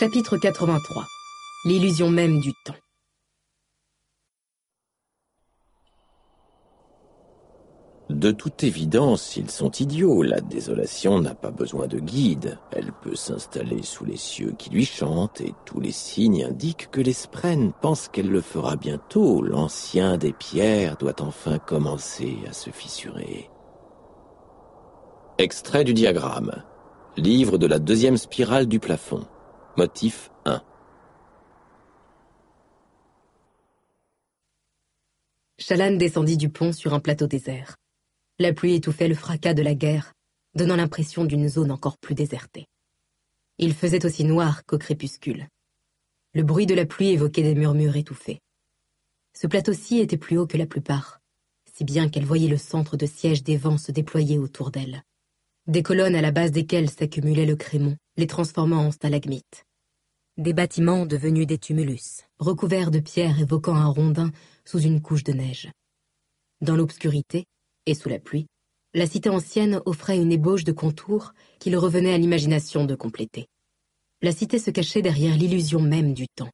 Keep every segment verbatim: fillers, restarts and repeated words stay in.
Chapitre quatre-vingt-trois. L'illusion même du temps. De toute évidence, ils sont idiots. La désolation n'a pas besoin de guide. Elle peut s'installer sous les cieux qui lui chantent, et tous les signes indiquent que l'Espren pense qu'elle le fera bientôt. L'ancien des pierres doit enfin commencer à se fissurer. Extrait du diagramme. Livre de la deuxième spirale du plafond. Motif un. Shallan descendit du pont sur un plateau désert. La pluie étouffait le fracas de la guerre, donnant l'impression d'une zone encore plus désertée. Il faisait aussi noir qu'au crépuscule. Le bruit de la pluie évoquait des murmures étouffés. Ce plateau-ci était plus haut que la plupart, si bien qu'elle voyait le centre de siège des vents se déployer autour d'elle. Des colonnes à la base desquelles s'accumulait le crémon, les transformant en stalagmites. Des bâtiments devenus des tumulus, recouverts de pierres évoquant un rondin sous une couche de neige. Dans l'obscurité, et sous la pluie, la cité ancienne offrait une ébauche de contours qu'il revenait à l'imagination de compléter. La cité se cachait derrière l'illusion même du temps.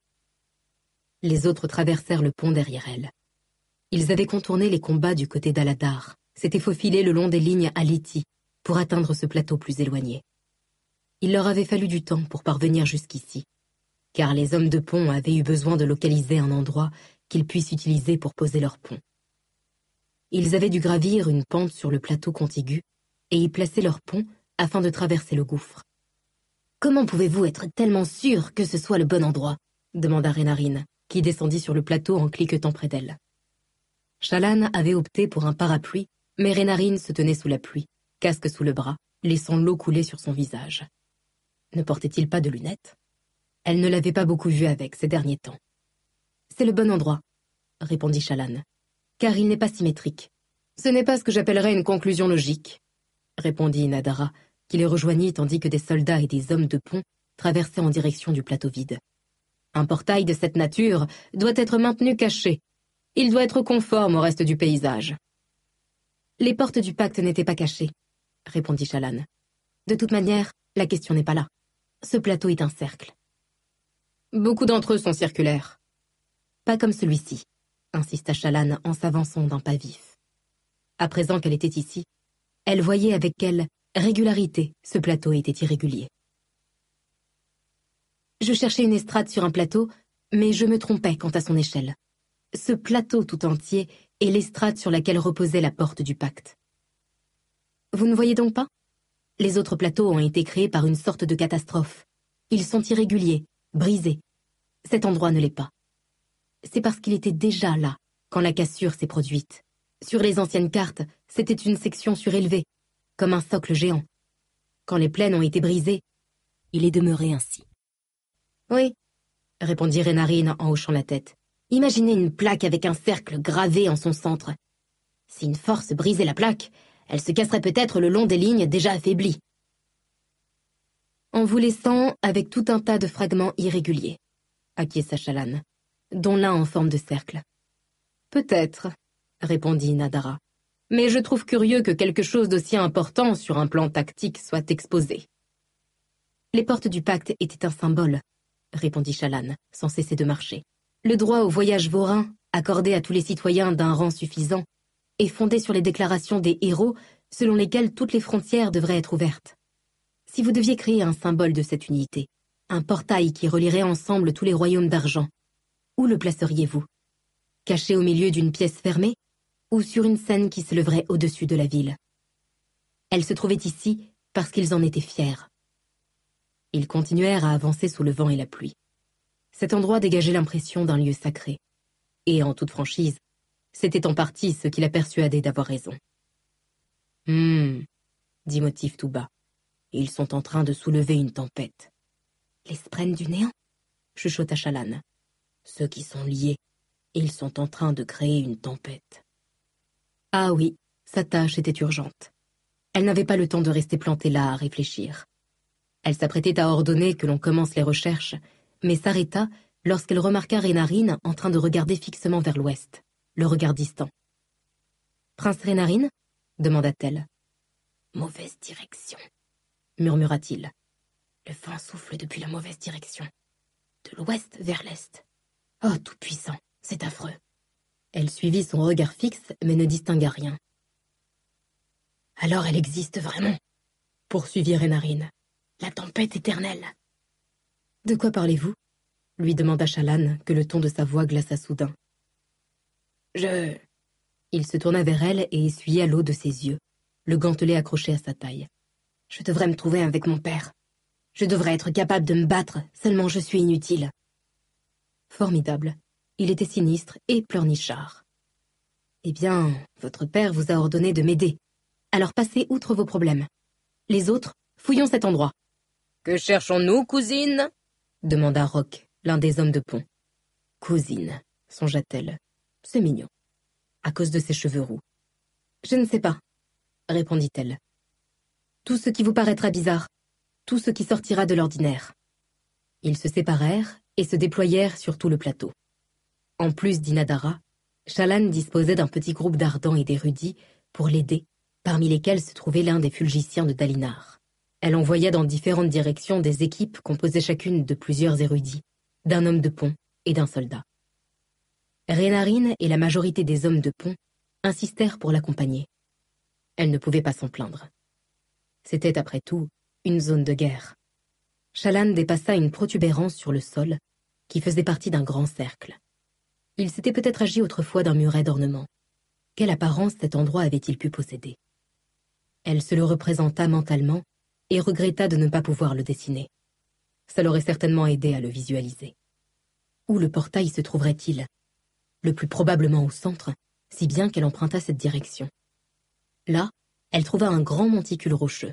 Les autres traversèrent le pont derrière elle. Ils avaient contourné les combats du côté d'Aladar, s'étaient faufilés le long des lignes à Liti pour atteindre ce plateau plus éloigné. Il leur avait fallu du temps pour parvenir jusqu'ici, car les hommes de pont avaient eu besoin de localiser un endroit qu'ils puissent utiliser pour poser leur pont. Ils avaient dû gravir une pente sur le plateau contigu et y placer leur pont afin de traverser le gouffre. « Comment pouvez-vous être tellement sûr que ce soit le bon endroit ?» demanda Reynarine, qui descendit sur le plateau en cliquetant près d'elle. Shallan avait opté pour un parapluie, mais Reynarine se tenait sous la pluie, casque sous le bras, laissant l'eau couler sur son visage. Ne portait-il pas de lunettes ? Elle ne l'avait pas beaucoup vu avec ces derniers temps. « C'est le bon endroit, » répondit Shallan, « car il n'est pas symétrique. »« Ce n'est pas ce que j'appellerais une conclusion logique, » répondit Nadara, qui les rejoignit tandis que des soldats et des hommes de pont traversaient en direction du plateau vide. « Un portail de cette nature doit être maintenu caché. Il doit être conforme au reste du paysage. »« Les portes du pacte n'étaient pas cachées, » répondit Shallan. « De toute manière, la question n'est pas là. Ce plateau est un cercle. » « Beaucoup d'entre eux sont circulaires. »« Pas comme celui-ci, » insista Shallan en s'avançant d'un pas vif. À présent qu'elle était ici, elle voyait avec quelle régularité ce plateau était irrégulier. « Je cherchais une estrade sur un plateau, mais je me trompais quant à son échelle. Ce plateau tout entier est l'estrade sur laquelle reposait la porte du pacte. Vous ne voyez donc pas ? Les autres plateaux ont été créés par une sorte de catastrophe. Ils sont irréguliers, brisés. Cet endroit ne l'est pas. C'est parce qu'il était déjà là quand la cassure s'est produite. Sur les anciennes cartes, c'était une section surélevée, comme un socle géant. Quand les plaines ont été brisées, il est demeuré ainsi. »« Oui, » répondit Reynarine en hochant la tête. « Imaginez une plaque avec un cercle gravé en son centre. Si une force brisait la plaque, elle se casserait peut-être le long des lignes déjà affaiblies. En vous laissant avec tout un tas de fragments irréguliers, » acquiesça Shallan, dont l'un en forme de cercle. « Peut-être, » répondit Nadara, « mais je trouve curieux que quelque chose d'aussi important sur un plan tactique soit exposé. »« Les portes du pacte étaient un symbole, » répondit Shallan, sans cesser de marcher. « Le droit au voyage vorin, accordé à tous les citoyens d'un rang suffisant, est fondé sur les déclarations des héros selon lesquelles toutes les frontières devraient être ouvertes. Si vous deviez créer un symbole de cette unité, un portail qui relierait ensemble tous les royaumes d'argent, où le placeriez-vous ? Caché au milieu d'une pièce fermée, ou sur une scène qui s'élèverait au-dessus de la ville ? Elle se trouvait ici parce qu'ils en étaient fiers. » Ils continuèrent à avancer sous le vent et la pluie. Cet endroit dégageait l'impression d'un lieu sacré. Et en toute franchise, c'était en partie ce qui la persuadait d'avoir raison. « Hum, » dit Motif tout bas. « Ils sont en train de soulever une tempête. »« Les Spren du néant ?» chuchota Shallan. « Ceux qui sont liés, ils sont en train de créer une tempête. » Ah oui, sa tâche était urgente. Elle n'avait pas le temps de rester plantée là à réfléchir. Elle s'apprêtait à ordonner que l'on commence les recherches, mais s'arrêta lorsqu'elle remarqua Reynarine en train de regarder fixement vers l'ouest, le regard distant. « Prince Reynarine ?» demanda-t-elle. « Mauvaise direction, » murmura-t-il. Le vent souffle depuis la mauvaise direction. De l'ouest vers l'est. Oh, tout-puissant, c'est affreux. Elle suivit son regard fixe, mais ne distingua rien. Alors elle existe vraiment, poursuivit Rénarine. La tempête éternelle. De quoi parlez-vous? Lui demanda Shallan, que le ton de sa voix glaça soudain. Je... Il se tourna vers elle et essuya l'eau de ses yeux, le gantelet accroché à sa taille. Je devrais me trouver avec mon père. Je devrais être capable de me battre, seulement je suis inutile. Formidable. Il était sinistre et pleurnichard. Eh bien, votre père vous a ordonné de m'aider. Alors passez outre vos problèmes. Les autres, fouillons cet endroit. Que cherchons-nous, cousine? Demanda Roc, l'un des hommes de pont. Cousine, songea-t-elle. C'est mignon. À cause de ses cheveux roux. Je ne sais pas, répondit-elle. Tout ce qui vous paraîtra bizarre, tout ce qui sortira de l'ordinaire. Ils se séparèrent et se déployèrent sur tout le plateau. En plus d'Inadara, Shallan disposait d'un petit groupe d'ardents et d'érudits pour l'aider, parmi lesquels se trouvait l'un des fulgiciens de Dalinar. Elle envoya dans différentes directions des équipes composées chacune de plusieurs érudits, d'un homme de pont et d'un soldat. Rénarine et la majorité des hommes de pont insistèrent pour l'accompagner. Elle ne pouvait pas s'en plaindre. C'était, après tout, une zone de guerre. Shallan dépassa une protubérance sur le sol qui faisait partie d'un grand cercle. Il s'était peut-être agi autrefois d'un muret d'ornement. Quelle apparence cet endroit avait-il pu posséder? Elle se le représenta mentalement et regretta de ne pas pouvoir le dessiner. Ça l'aurait certainement aidé à le visualiser. Où le portail se trouverait-il? Le plus probablement au centre, si bien qu'elle emprunta cette direction. Là, elle trouva un grand monticule rocheux.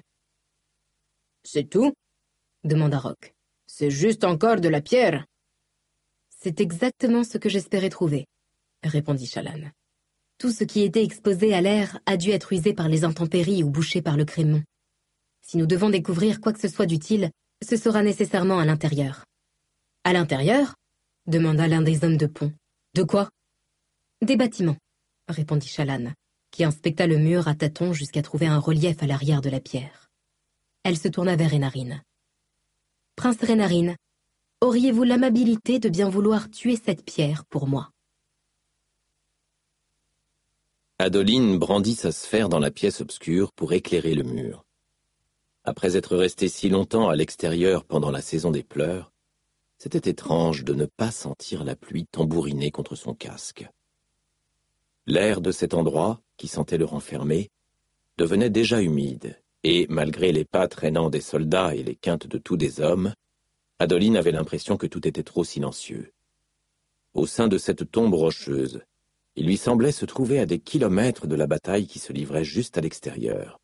« C'est tout ?» demanda Roc. « C'est juste encore de la pierre !»« C'est exactement ce que j'espérais trouver, » répondit Shallan. « Tout ce qui était exposé à l'air a dû être usé par les intempéries ou bouché par le crémon. Si nous devons découvrir quoi que ce soit d'utile, ce sera nécessairement à l'intérieur. »« À l'intérieur ?» demanda l'un des hommes de pont. « De quoi ?»« Des bâtiments, » répondit Shallan, qui inspecta le mur à tâtons jusqu'à trouver un relief à l'arrière de la pierre. Elle se tourna vers Rénarine. « Prince Rénarine, auriez-vous l'amabilité de bien vouloir tuer cette pierre pour moi ?» Adoline brandit sa sphère dans la pièce obscure pour éclairer le mur. Après être restée si longtemps à l'extérieur pendant la saison des pleurs, c'était étrange de ne pas sentir la pluie tambouriner contre son casque. L'air de cet endroit, qui sentait le renfermer, devenait déjà humide, et malgré les pas traînants des soldats et les quintes de tous des hommes, Adoline avait l'impression que tout était trop silencieux. Au sein de cette tombe rocheuse, il lui semblait se trouver à des kilomètres de la bataille qui se livrait juste à l'extérieur.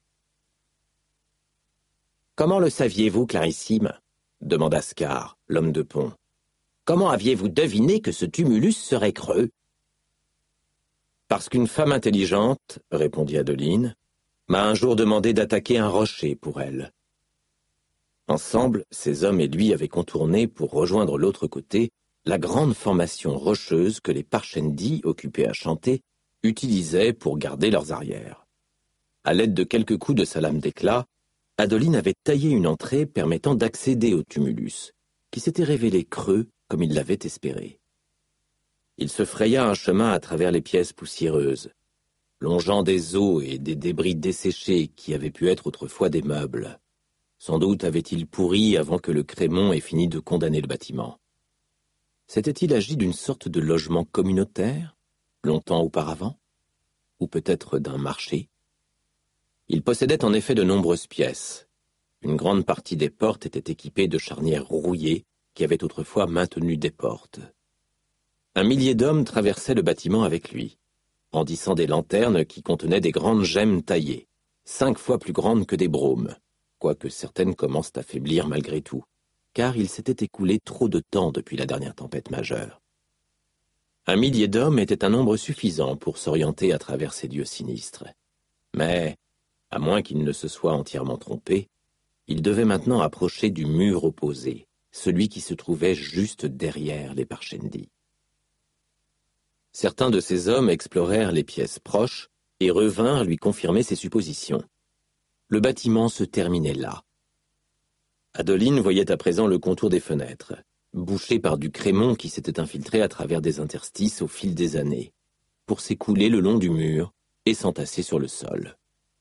« Comment le saviez-vous, Clarissime ?» demanda Scar, l'homme de pont. « Comment aviez-vous deviné que ce tumulus serait creux ?»« Parce qu'une femme intelligente, répondit Adoline, m'a un jour demandé d'attaquer un rocher pour elle. » Ensemble, ces hommes et lui avaient contourné pour rejoindre l'autre côté la grande formation rocheuse que les Parshendi, occupés à chanter, utilisaient pour garder leurs arrières. À l'aide de quelques coups de sa lame d'éclat, Adoline avait taillé une entrée permettant d'accéder au tumulus, qui s'était révélé creux comme il l'avait espéré. Il se fraya un chemin à travers les pièces poussiéreuses, longeant des os et des débris desséchés qui avaient pu être autrefois des meubles. Sans doute avait-il pourri avant que le crémon ait fini de condamner le bâtiment. S'était-il agi d'une sorte de logement communautaire, longtemps auparavant? Ou peut-être d'un marché? Il possédait en effet de nombreuses pièces. Une grande partie des portes était équipée de charnières rouillées qui avaient autrefois maintenu des portes. Un millier d'hommes traversaient le bâtiment avec lui, brandissant des lanternes qui contenaient des grandes gemmes taillées, cinq fois plus grandes que des brômes, quoique certaines commencent à faiblir malgré tout, car il s'était écoulé trop de temps depuis la dernière tempête majeure. Un millier d'hommes était un nombre suffisant pour s'orienter à travers ces lieux sinistres. Mais, à moins qu'il ne se soit entièrement trompé, il devait maintenant approcher du mur opposé, celui qui se trouvait juste derrière les Parshendi. Certains de ces hommes explorèrent les pièces proches et revinrent lui confirmer ses suppositions. Le bâtiment se terminait là. Adeline voyait à présent le contour des fenêtres, bouché par du crémon qui s'était infiltré à travers des interstices au fil des années, pour s'écouler le long du mur et s'entasser sur le sol.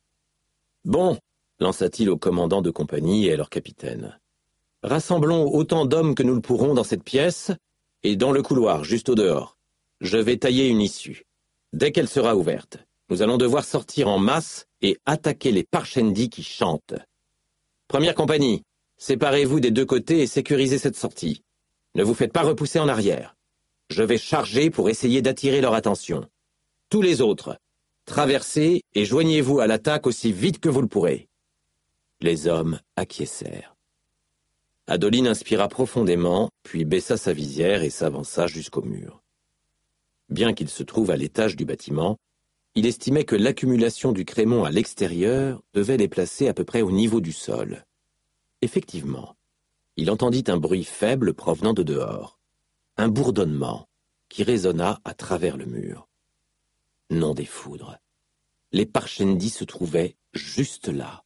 « Bon !» lança-t-il au commandant de compagnie et à leur capitaine. « Rassemblons autant d'hommes que nous le pourrons dans cette pièce et dans le couloir, juste au dehors. Je vais tailler une issue. Dès qu'elle sera ouverte, nous allons devoir sortir en masse et attaquer les Parshendi qui chantent. Première compagnie, séparez-vous des deux côtés et sécurisez cette sortie. Ne vous faites pas repousser en arrière. Je vais charger pour essayer d'attirer leur attention. Tous les autres, traversez et joignez-vous à l'attaque aussi vite que vous le pourrez. » Les hommes acquiescèrent. Adeline inspira profondément, puis baissa sa visière et s'avança jusqu'au mur. Bien qu'il se trouve à l'étage du bâtiment, il estimait que l'accumulation du crémon à l'extérieur devait les placer à peu près au niveau du sol. Effectivement, il entendit un bruit faible provenant de dehors, un bourdonnement qui résonna à travers le mur. Non des foudres. Les Parshendi se trouvaient juste là.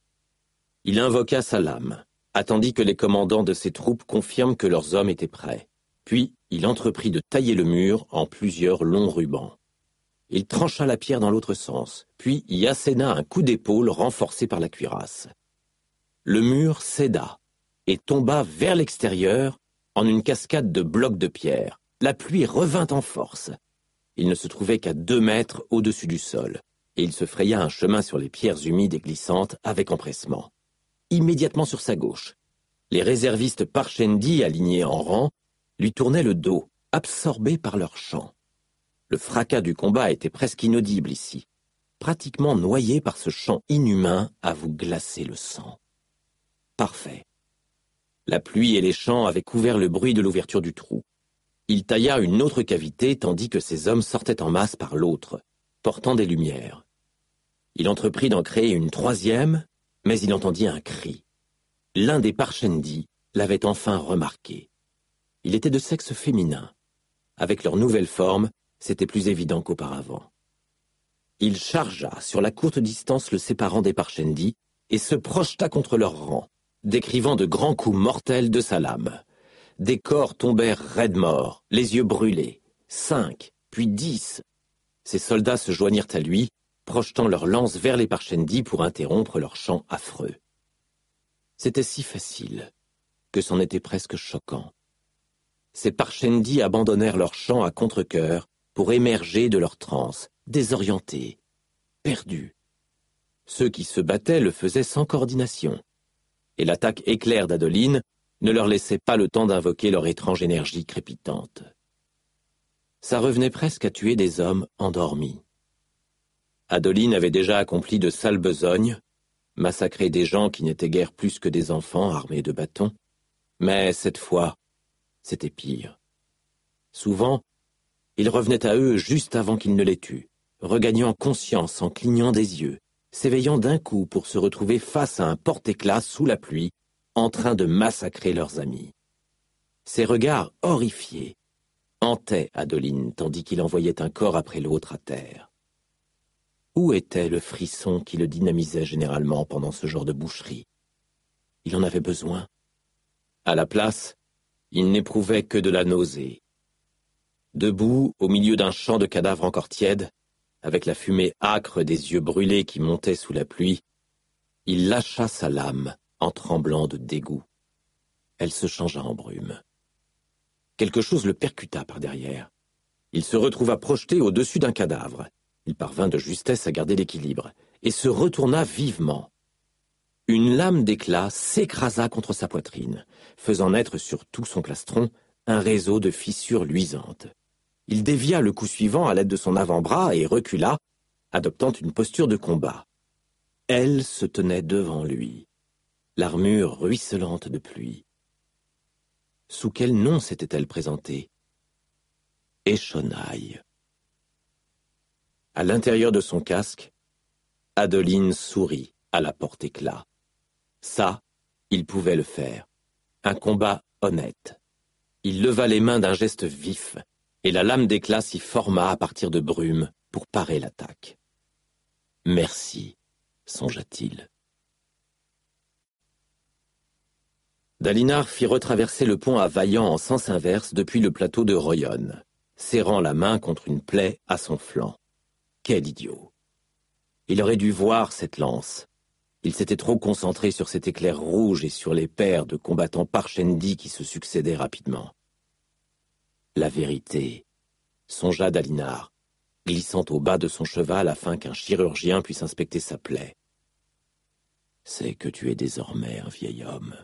Il invoqua sa lame, attendit que les commandants de ses troupes confirment que leurs hommes étaient prêts. Puis, il entreprit de tailler le mur en plusieurs longs rubans. Il trancha la pierre dans l'autre sens, puis y asséna un coup d'épaule renforcé par la cuirasse. Le mur céda et tomba vers l'extérieur en une cascade de blocs de pierre. La pluie revint en force. Il ne se trouvait qu'à deux mètres au-dessus du sol, et il se fraya un chemin sur les pierres humides et glissantes avec empressement. Immédiatement sur sa gauche, les réservistes Parshendi, alignés en rang, lui tournaient le dos, absorbés par leur chant. Le fracas du combat était presque inaudible ici, pratiquement noyé par ce chant inhumain à vous glacer le sang. Parfait. La pluie et les chants avaient couvert le bruit de l'ouverture du trou. Il tailla une autre cavité tandis que ses hommes sortaient en masse par l'autre, portant des lumières. Il entreprit d'en créer une troisième, mais il entendit un cri. L'un des Parshendi l'avait enfin remarqué. Il était de sexe féminin. Avec leur nouvelle forme, c'était plus évident qu'auparavant. Il chargea sur la courte distance le séparant des Parshendi et se projeta contre leur rang, décrivant de grands coups mortels de sa lame. Des corps tombèrent raides morts, les yeux brûlés. Cinq, puis dix. Ses soldats se joignirent à lui, projetant leurs lances vers les Parshendi pour interrompre leur chant affreux. C'était si facile que c'en était presque choquant. Ces Parshendi abandonnèrent leur chant à contre-cœur pour émerger de leur transe, désorientés, perdus. Ceux qui se battaient le faisaient sans coordination, et l'attaque éclair d'Adeline ne leur laissait pas le temps d'invoquer leur étrange énergie crépitante. Ça revenait presque à tuer des hommes endormis. Adeline avait déjà accompli de sales besognes, massacré des gens qui n'étaient guère plus que des enfants armés de bâtons, mais cette fois, c'était pire. Souvent, il revenait à eux juste avant qu'ils ne les tuent, regagnant conscience en clignant des yeux, s'éveillant d'un coup pour se retrouver face à un porte-éclat sous la pluie, en train de massacrer leurs amis. Ses regards horrifiés hantaient Adeline tandis qu'il envoyait un corps après l'autre à terre. Où était le frisson qui le dynamisait généralement pendant ce genre de boucherie? Il en avait besoin. À la place, il n'éprouvait que de la nausée. Debout, au milieu d'un champ de cadavres encore tièdes, avec la fumée âcre des yeux brûlés qui montaient sous la pluie, il lâcha sa lame en tremblant de dégoût. Elle se changea en brume. Quelque chose le percuta par derrière. Il se retrouva projeté au-dessus d'un cadavre. Il parvint de justesse à garder l'équilibre et se retourna vivement. Une lame d'éclat s'écrasa contre sa poitrine, faisant naître sur tout son plastron un réseau de fissures luisantes. Il dévia le coup suivant à l'aide de son avant-bras et recula, adoptant une posture de combat. Elle se tenait devant lui, l'armure ruisselante de pluie. Sous quel nom s'était-elle présentée? Eshonai. À l'intérieur de son casque, Adeline sourit à la porte-éclat. Ça, il pouvait le faire. Un combat honnête. Il leva les mains d'un geste vif, et la lame d'éclat s'y forma à partir de brume pour parer l'attaque. « Merci », songea-t-il. Dalinar fit retraverser le pont à Vaillant en sens inverse depuis le plateau de Royon, serrant la main contre une plaie à son flanc. Quel idiot! Il aurait dû voir cette lance. Il s'était trop concentré sur cet éclair rouge et sur les paires de combattants Parshendi qui se succédaient rapidement. La vérité, songea Dalinar, glissant au bas de son cheval afin qu'un chirurgien puisse inspecter sa plaie. C'est que tu es désormais un vieil homme.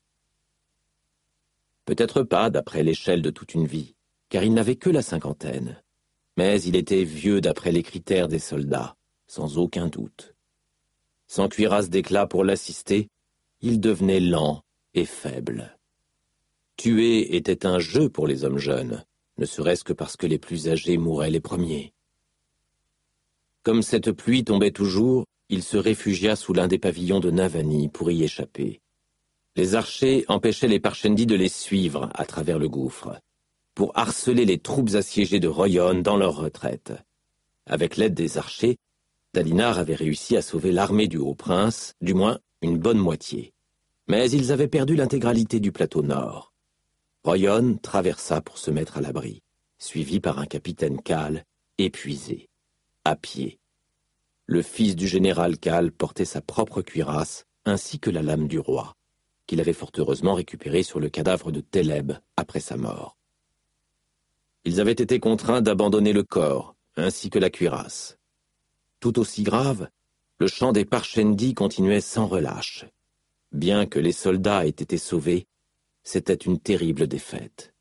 Peut-être pas d'après l'échelle de toute une vie, car il n'avait que la cinquantaine. Mais il était vieux d'après les critères des soldats, sans aucun doute. Sans cuirasse d'éclat pour l'assister, il devenait lent et faible. Tuer était un jeu pour les hommes jeunes, ne serait-ce que parce que les plus âgés mouraient les premiers. Comme cette pluie tombait toujours, il se réfugia sous l'un des pavillons de Navani pour y échapper. Les archers empêchaient les Parshendi de les suivre à travers le gouffre, pour harceler les troupes assiégées de Royon dans leur retraite. Avec l'aide des archers, Dalinar avait réussi à sauver l'armée du Haut-Prince, du moins une bonne moitié. Mais ils avaient perdu l'intégralité du plateau nord. Royon traversa pour se mettre à l'abri, suivi par un capitaine Khal, épuisé, à pied. Le fils du général Khal portait sa propre cuirasse, ainsi que la lame du roi, qu'il avait fort heureusement récupérée sur le cadavre de Teleb après sa mort. Ils avaient été contraints d'abandonner le corps, ainsi que la cuirasse. Tout aussi grave, le chant des Parshendi continuait sans relâche. Bien que les soldats aient été sauvés, c'était une terrible défaite.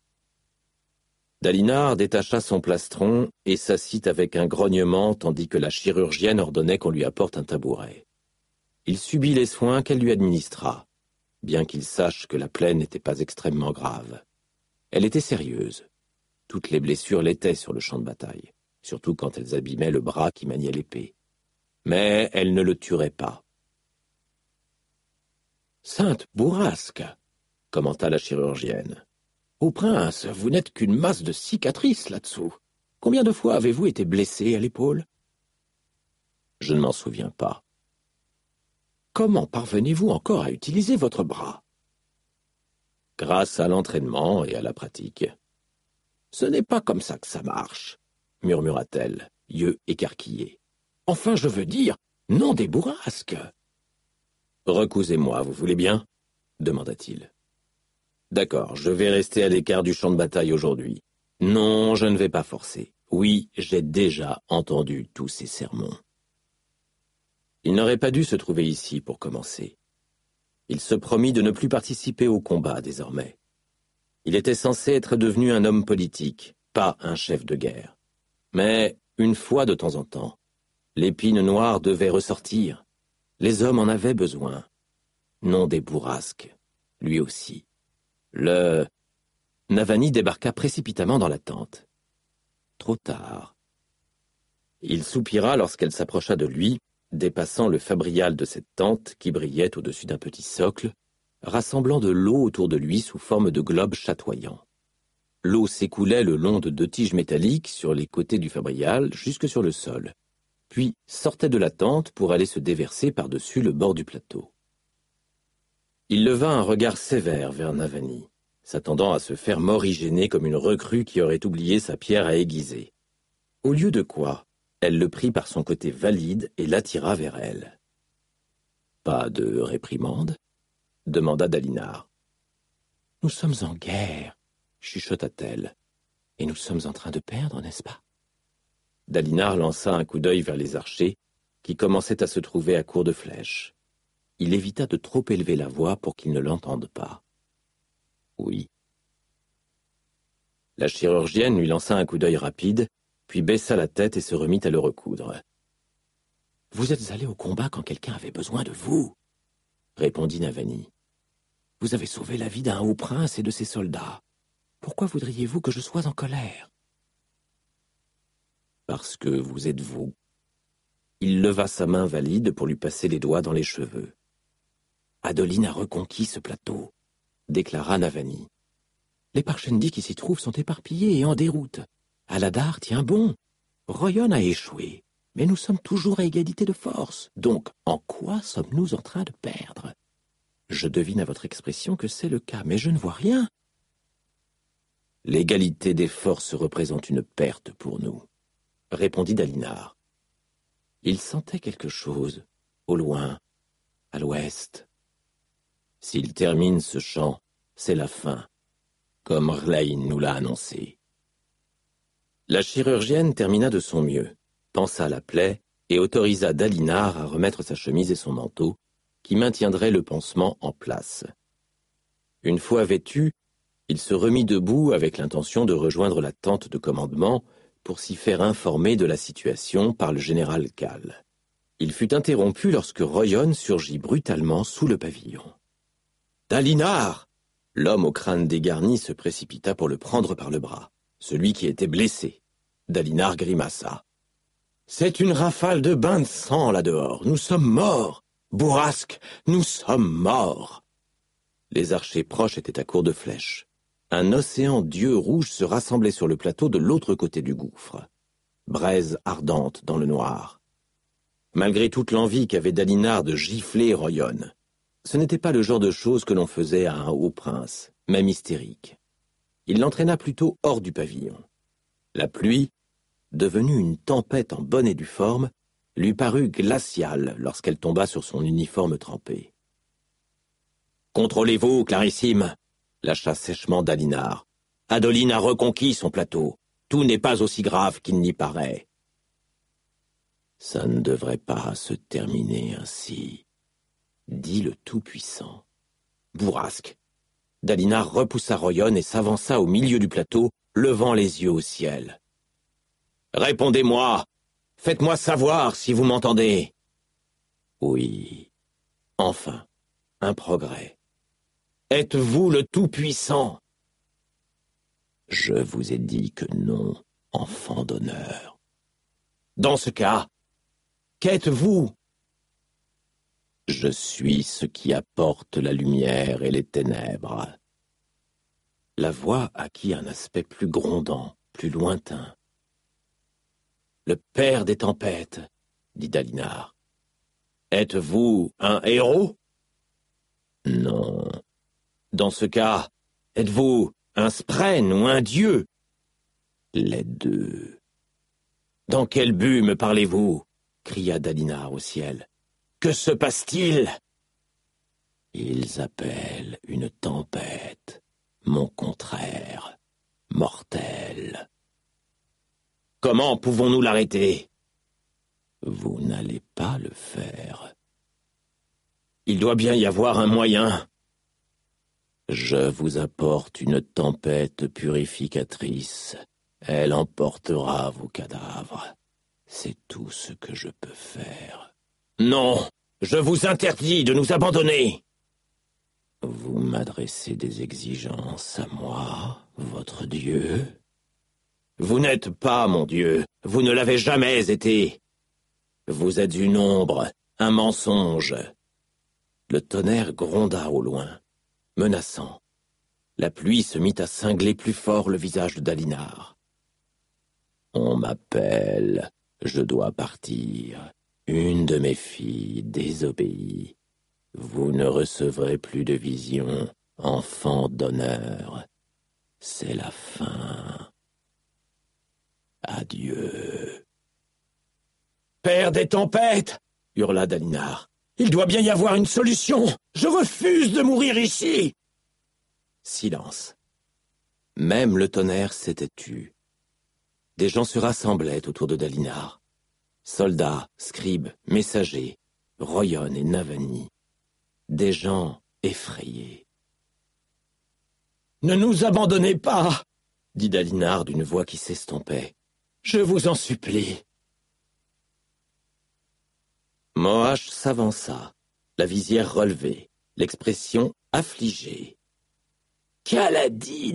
Dalinar détacha son plastron et s'assit avec un grognement tandis que la chirurgienne ordonnait qu'on lui apporte un tabouret. Il subit les soins qu'elle lui administra, bien qu'il sache que la plaie n'était pas extrêmement grave. Elle était sérieuse. Toutes les blessures l'étaient sur le champ de bataille, surtout quand elles abîmaient le bras qui maniait l'épée. Mais elle ne le tuerait pas. « Sainte bourrasque !» commenta la chirurgienne. « Ô prince, vous n'êtes qu'une masse de cicatrices là-dessous. Combien de fois avez-vous été blessé à l'épaule ?»« Je ne m'en souviens pas. »« Comment parvenez-vous encore à utiliser votre bras ?»« Grâce à l'entraînement et à la pratique. »« Ce n'est pas comme ça que ça marche, » murmura-t-elle, yeux écarquillés. « Enfin, je veux dire, nom des bourrasques !»« Recousez-moi, vous voulez bien ?» demanda-t-il. « D'accord, je vais rester à l'écart du champ de bataille aujourd'hui. Non, je ne vais pas forcer. Oui, j'ai déjà entendu tous ces sermons. » Il n'aurait pas dû se trouver ici pour commencer. Il se promit de ne plus participer au combat désormais. Il était censé être devenu un homme politique, pas un chef de guerre. Mais, une fois de temps en temps, l'épine noire devait ressortir. Les hommes en avaient besoin. Non des bourrasques, lui aussi. Le... Navani débarqua précipitamment dans la tente. Trop tard. Il soupira lorsqu'elle s'approcha de lui, dépassant le fabrial de cette tente qui brillait au-dessus d'un petit socle, rassemblant de l'eau autour de lui sous forme de globes chatoyants. L'eau s'écoulait le long de deux tiges métalliques sur les côtés du fabrial jusque sur le sol, puis sortait de la tente pour aller se déverser par-dessus le bord du plateau. Il leva un regard sévère vers Navani, s'attendant à se faire morigéner comme une recrue qui aurait oublié sa pierre à aiguiser. Au lieu de quoi, elle le prit par son côté valide et l'attira vers elle. « Pas de réprimande ?» demanda Dalinar. « Nous sommes en guerre, » chuchota-t-elle, « et nous sommes en train de perdre, n'est-ce pas ?» Dalinar lança un coup d'œil vers les archers, qui commençaient à se trouver à court de flèches. Il évita de trop élever la voix pour qu'ils ne l'entendent pas. « Oui. » La chirurgienne lui lança un coup d'œil rapide, puis baissa la tête et se remit à le recoudre. « Vous êtes allé au combat quand quelqu'un avait besoin de vous, » répondit Navani. « Vous avez sauvé la vie d'un haut prince et de ses soldats. Pourquoi voudriez-vous que je sois en colère ?»« Parce que vous êtes vous. » Il leva sa main valide pour lui passer les doigts dans les cheveux. « Adoline a reconquis ce plateau, » déclara Navani. « Les Parshendi qui s'y trouvent sont éparpillés et en déroute. Aladar tient bon. Royon a échoué, mais nous sommes toujours à égalité de force. Donc, en quoi sommes-nous en train de perdre ? Je devine à votre expression que c'est le cas, mais je ne vois rien. L'égalité des forces représente une perte pour nous, répondit Dalinar. Il sentait quelque chose, au loin, à l'ouest. S'il termine ce chant, c'est la fin, comme Rlain nous l'a annoncé. La chirurgienne termina de son mieux, pansa la plaie et autorisa Dalinar à remettre sa chemise et son manteau, qui maintiendraient le pansement en place. Une fois vêtu, il se remit debout avec l'intention de rejoindre la tente de commandement pour s'y faire informer de la situation par le général Cal. Il fut interrompu lorsque Royon surgit brutalement sous le pavillon. « Dalinar !» L'homme au crâne dégarni se précipita pour le prendre par le bras, celui qui était blessé. Dalinar grimaça. « C'est une rafale de bains de sang là-dehors, nous sommes morts. Bourrasque, nous sommes morts !» Les archers proches étaient à court de flèches. Un océan d'yeux rouges se rassemblait sur le plateau de l'autre côté du gouffre. Braise ardente dans le noir. Malgré toute l'envie qu'avait Dalinar de gifler Royon, ce n'était pas le genre de choses que l'on faisait à un haut prince, même hystérique. Il l'entraîna plutôt hors du pavillon. La pluie, devenue une tempête en bonne et due forme, lui parut glaciale lorsqu'elle tomba sur son uniforme trempé. « Contrôlez-vous, Clarissime !» lâcha sèchement Dalinar. « Adoline a reconquis son plateau. Tout n'est pas aussi grave qu'il n'y paraît. » « Ça ne devrait pas se terminer ainsi, » dit le Tout-Puissant. Bourrasque. Dalinar repoussa Royon et s'avança au milieu du plateau, levant les yeux au ciel. « Répondez-moi! Faites-moi savoir si vous m'entendez. » Oui. Enfin, un progrès. Êtes-vous le Tout-Puissant? Je vous ai dit que non, enfant d'honneur. Dans ce cas, qu'êtes-vous? Je suis ce qui apporte la lumière et les ténèbres. La voix acquit un aspect plus grondant, plus lointain. Le père des tempêtes, dit Dalinar. Êtes-vous un héros? Non. Dans ce cas, êtes-vous un spren ou un dieu? Les deux. Dans quel but me parlez-vous? Cria Dalinar au ciel. Que se passe-t-il? Ils appellent une tempête, mon contraire, mortel. Comment pouvons-nous l'arrêter? Vous n'allez pas le faire. Il doit bien y avoir un moyen. Je vous apporte une tempête purificatrice. Elle emportera vos cadavres. C'est tout ce que je peux faire. Non, je vous interdis de nous abandonner. Vous m'adressez des exigences à moi, votre Dieu? Vous n'êtes pas mon Dieu, vous ne l'avez jamais été. Vous êtes une ombre, un mensonge. Le tonnerre gronda au loin, menaçant. La pluie se mit à cingler plus fort le visage de Dalinar. On m'appelle, je dois partir. Une de mes filles désobéit. Vous ne recevrez plus de vision, enfant d'honneur. C'est la fin. Adieu. Père des tempêtes, hurla Dalinar. Il doit bien y avoir une solution. Je refuse de mourir ici. Silence. Même le tonnerre s'était tu. Des gens se rassemblaient autour de Dalinar. Soldats, scribes, messagers, Royon et Navani. Des gens effrayés. « Ne nous abandonnez pas !» dit Dalinar d'une voix qui s'estompait. « Je vous en supplie. » Moash s'avança, la visière relevée, l'expression affligée. « Kaladin !»«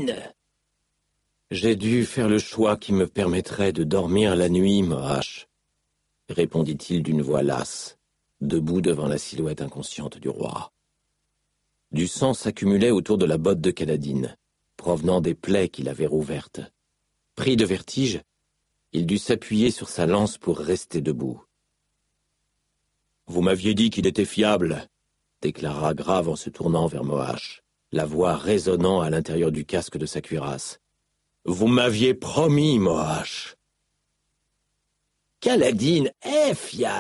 J'ai dû faire le choix qui me permettrait de dormir la nuit, Moash, » répondit-il d'une voix lasse, debout devant la silhouette inconsciente du roi. Du sang s'accumulait autour de la botte de Kaladin, provenant des plaies qu'il avait rouvertes. Pris de vertige, il dut s'appuyer sur sa lance pour rester debout. « Vous m'aviez dit qu'il était fiable. déclara Grave en se tournant vers Moash, la voix résonnant à l'intérieur du casque de sa cuirasse. « Vous m'aviez promis, Moash !»« Kaladin est fiable !»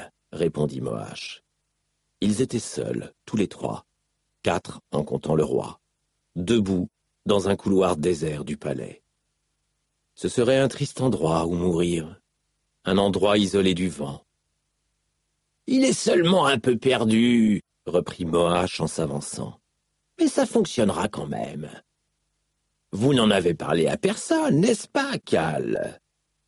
répondit Moash. Ils étaient seuls, tous les trois, quatre en comptant le roi, debout dans un couloir désert du palais. Ce serait un triste endroit où mourir, un endroit isolé du vent. « Il est seulement un peu perdu !» reprit Moash en s'avançant. « Mais ça fonctionnera quand même. Vous n'en avez parlé à personne, n'est-ce pas, Cal ?»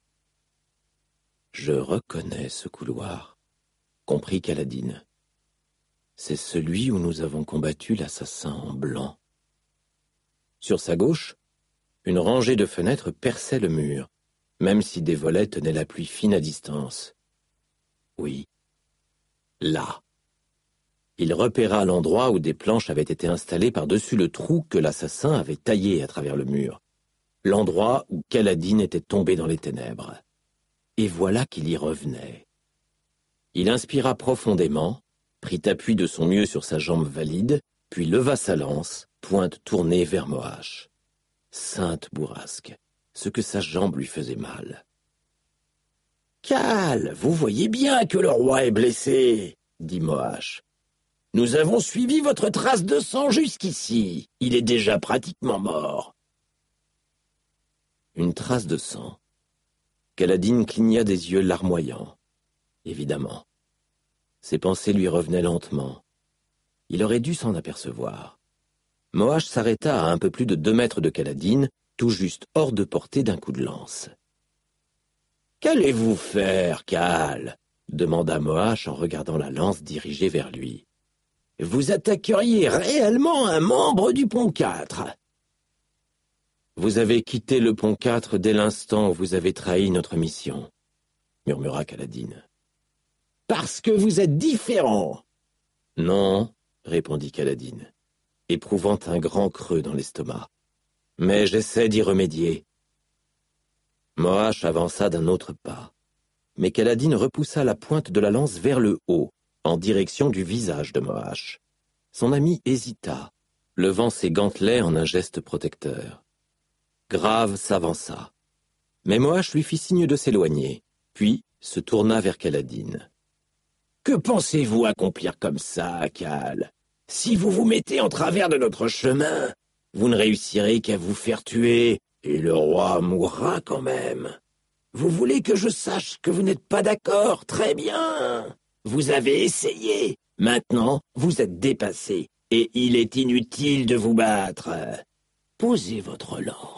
« Je reconnais ce couloir, » comprit Kaladin. « C'est celui où nous avons combattu l'assassin en blanc. » Sur sa gauche, une rangée de fenêtres perçait le mur, même si des volets tenaient la pluie fine à distance. Oui, là. Il repéra l'endroit où des planches avaient été installées par-dessus le trou que l'assassin avait taillé à travers le mur, l'endroit où Kaladin était tombé dans les ténèbres. Et voilà qu'il y revenait. Il inspira profondément, prit appui de son mieux sur sa jambe valide, puis leva sa lance, pointe tournée vers Moash. Sainte bourrasque, ce que sa jambe lui faisait mal. « Cal, vous voyez bien que le roi est blessé, » dit Moash. « Nous avons suivi votre trace de sang jusqu'ici. Il est déjà pratiquement mort. » Une trace de sang. Kaladin cligna des yeux larmoyants. Évidemment. Ses pensées lui revenaient lentement. Il aurait dû s'en apercevoir. Moash s'arrêta à un peu plus de deux mètres de Kaladin, tout juste hors de portée d'un coup de lance. « Qu'allez-vous faire, Cal ?» demanda Moash en regardant la lance dirigée vers lui. « Vous attaqueriez réellement un membre du pont quatre. » « Vous avez quitté le pont quatre dès l'instant où vous avez trahi notre mission, » murmura Kaladin. « Parce que vous êtes différent. »« Non, » répondit Kaladin, éprouvant un grand creux dans l'estomac. « Mais j'essaie d'y remédier. » Moash avança d'un autre pas, mais Kaladin repoussa la pointe de la lance vers le haut, en direction du visage de Moash. Son ami hésita, levant ses gantelets en un geste protecteur. Grave s'avança, mais Moash lui fit signe de s'éloigner, puis se tourna vers Kaladin. « Que pensez-vous accomplir comme ça, Cal ? Si vous vous mettez en travers de notre chemin, vous ne réussirez qu'à vous faire tuer, et le roi mourra quand même. Vous voulez que je sache que vous n'êtes pas d'accord ? Très bien. Vous avez essayé. Maintenant, vous êtes dépassé, et il est inutile de vous battre. Posez votre lance. »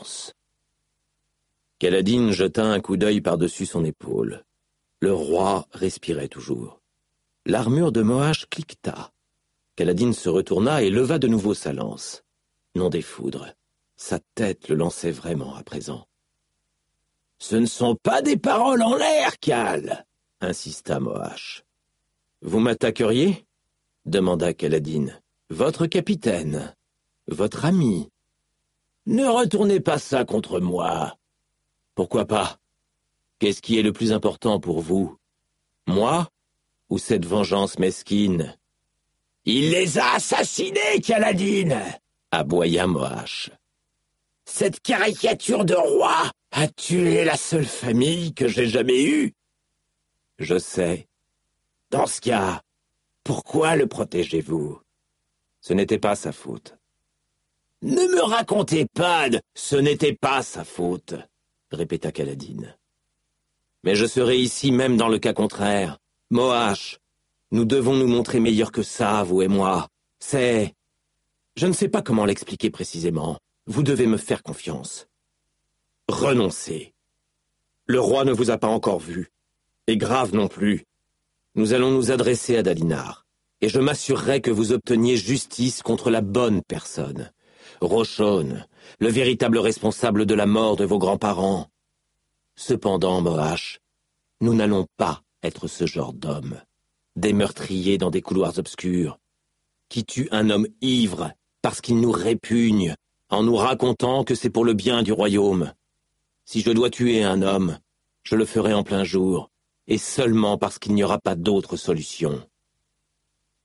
Kaladin jeta un coup d'œil par-dessus son épaule. Le roi respirait toujours. L'armure de Moash cliqueta. Kaladin se retourna et leva de nouveau sa lance. Non des foudres. Sa tête le lançait vraiment à présent. « Ce ne sont pas des paroles en l'air, Cal !» insista Moash. « Vous m'attaqueriez ?» demanda Kaladin. « Votre capitaine, votre ami. » « Ne retournez pas ça contre moi. »« Pourquoi pas ? Qu'est-ce qui est le plus important pour vous ? Moi ou cette vengeance mesquine ?»« Il les a assassinés, Kaladin !» aboya Moash. « Cette caricature de roi a tué la seule famille que j'ai jamais eue. » « Je sais. Dans ce cas, pourquoi le protégez-vous ? Ce n'était pas sa faute. » « Ne me racontez pas de « ce n'était pas sa faute », répéta Kaladin. « Mais je serai ici même dans le cas contraire. Moash, nous devons nous montrer meilleurs que ça, vous et moi. C'est... Je ne sais pas comment l'expliquer précisément. Vous devez me faire confiance. Renoncez. Le roi ne vous a pas encore vu, et Grave non plus. Nous allons nous adresser à Dalinar, et je m'assurerai que vous obteniez justice contre la bonne personne. Roshon, le véritable responsable de la mort de vos grands-parents. Cependant, Moash, nous n'allons pas être ce genre d'hommes, des meurtriers dans des couloirs obscurs, qui tuent un homme ivre parce qu'il nous répugne, en nous racontant que c'est pour le bien du royaume. Si je dois tuer un homme, je le ferai en plein jour, et seulement parce qu'il n'y aura pas d'autre solution.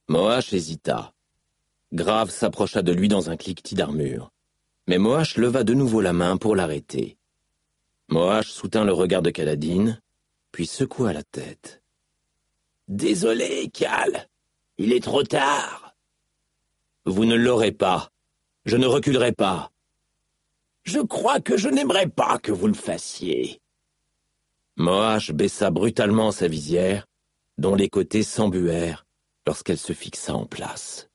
Moash hésita. Grave s'approcha de lui dans un cliquetis d'armure. Mais Moash leva de nouveau la main pour l'arrêter. Moash soutint le regard de Kaladin, puis secoua la tête. « Désolé, Cal, il est trop tard. »« Vous ne l'aurez pas. Je ne reculerai pas. »« Je crois que je n'aimerais pas que vous le fassiez. » Moash baissa brutalement sa visière, dont les côtés s'embuèrent lorsqu'elle se fixa en place.